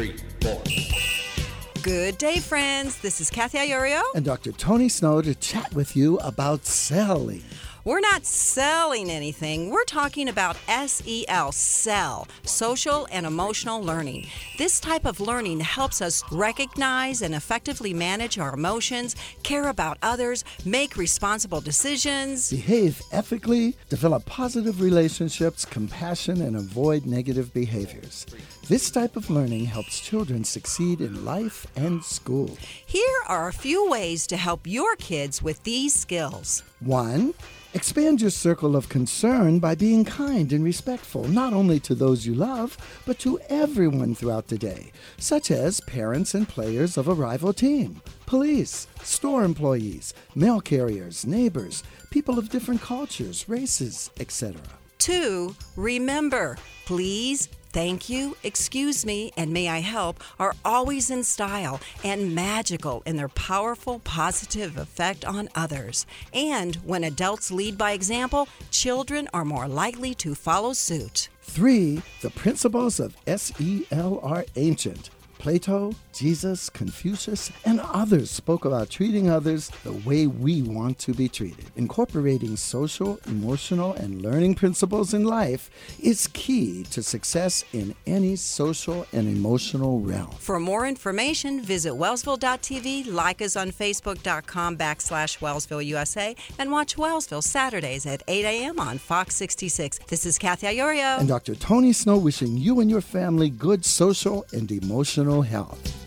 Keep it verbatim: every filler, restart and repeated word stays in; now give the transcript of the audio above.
three, four. Good day, friends. This is Kathy Iorio. And Doctor Tony Snow to chat with you about selling. We're not selling anything. We're talking about S E L, SEL, social and emotional learning. This type of learning helps us recognize and effectively manage our emotions, care about others, make responsible decisions, behave ethically, develop positive relationships, compassion, and avoid negative behaviors. This type of learning helps children succeed in life and school. Here are a few ways to help your kids with these skills. One, expand your circle of concern by being kind and respectful, not only to those you love, but to everyone throughout the day, such as parents and players of a rival team, police, store employees, mail carriers, neighbors, people of different cultures, races, et cetera. Two, remember, please, thank you, excuse me, and may I help are always in style and magical in their powerful, positive effect on others. And when adults lead by example, children are more likely to follow suit. Three, the principles of S E L are ancient. Plato, Jesus, Confucius, and others spoke about treating others the way we want to be treated. Incorporating social, emotional, and learning principles in life is key to success in any social and emotional realm. For more information, visit Wellsville dot T V, like us on Facebook.com backslash Wellsville USA, and watch Wellsville Saturdays at eight a.m. on Fox sixty-six. This is Kathy Iorio. And Doctor Tony Snow wishing you and your family good social and emotional health.